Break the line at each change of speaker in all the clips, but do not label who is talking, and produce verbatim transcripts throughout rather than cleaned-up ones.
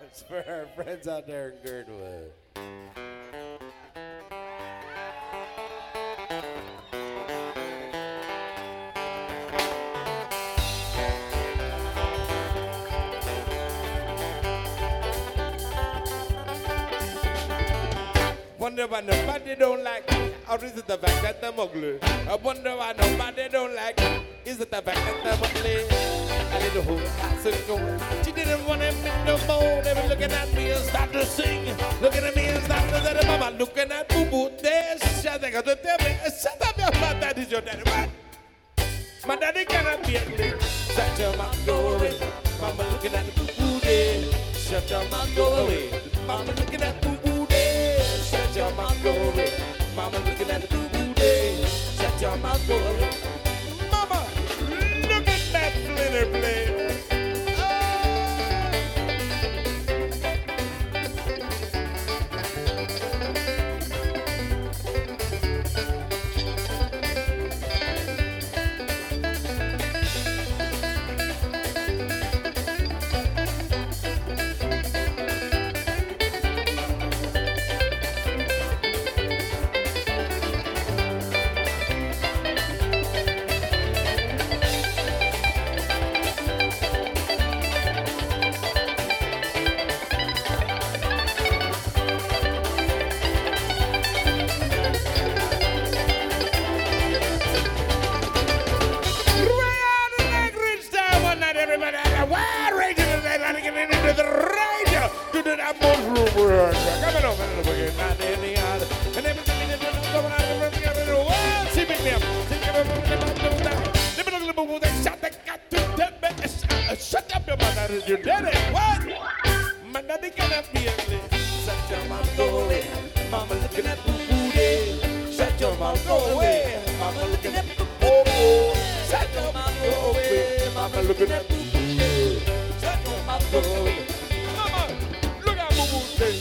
It's for our friends out there in Girdwood. Wonder why nobody don't like me, or is it the fact that I'm ugly? I wonder why nobody don't like me, is it the fact that I'm ugly? I did the whole house of gold. She didn't want to make no more. They were looking at me and start to sing. Looking at me and start to say, Mama, looking at Boo Boo. They shut up, they tell me, shut up, your mouth, that is your daddy. What? My daddy cannot be ugly. Shut your mouth, go away. Mama looking at the Boo Boo Day. Shut your mouth, go away. Mama looking at Boo Boo Day. Shut your mouth, go away. Mama looking at the Boo Boo Day. Shut your mouth, go away. Mama, look at that flitter blade. Shut up, your mother, you did it. What? My daddy cannot be ugly. Shut your mouth, go away. Mama looking at Boo Boo Day. Shut your mouth, go away. Mama looking at Boo Boo Day. Shut your mouth, go away. Mama looking at Boo Boo Day. Shut your mouth, go away. Mama, look at Boo Boo Day.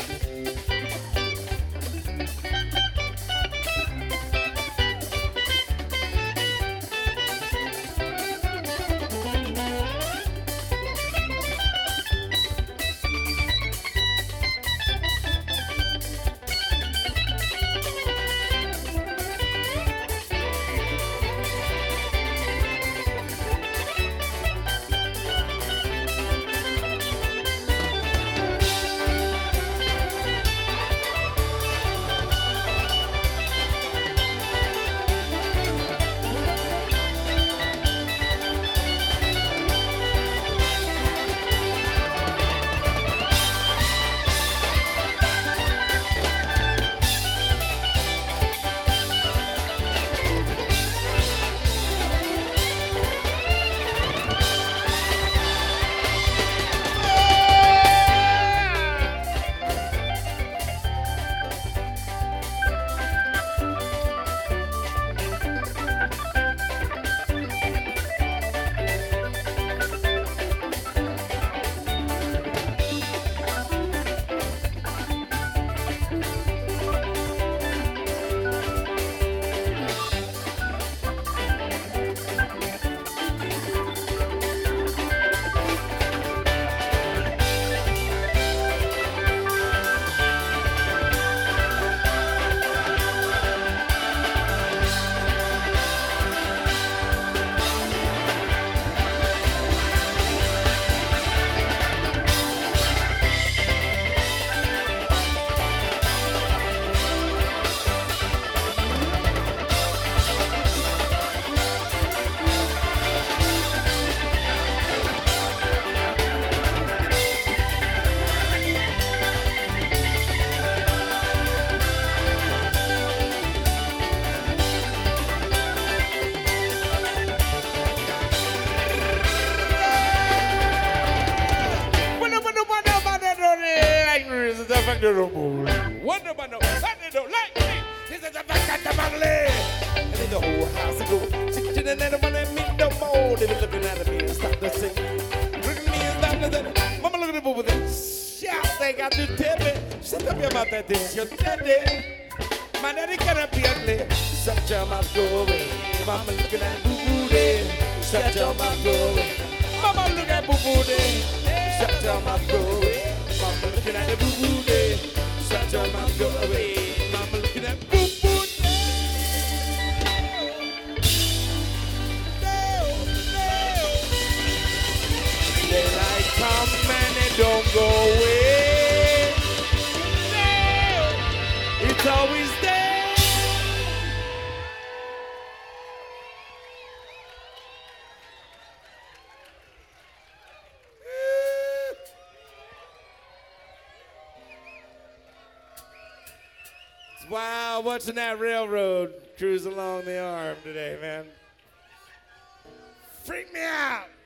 Wonder about no, they don't like me. This is the fact that I'm ugly. And in the whole house I go, sitting and never want to meet no more. They be looking at me and stop to sing. Look at me and stop to sing. Mama look at the over there. Shout, they got to tell me. Shut up your mouth, that is your daddy. My daddy cannot be ugly. Shut your mouth, go away. Mama looking at Boo Boo Day. Shut your mouth, go away. Mama look at Boo Boo Day. Shut your mouth, go away. go away. Mama looking at boop boop. Daylight come and it don't go away. It's always there. Wow, watching that railroad cruise along the arm today, man. Freak me out.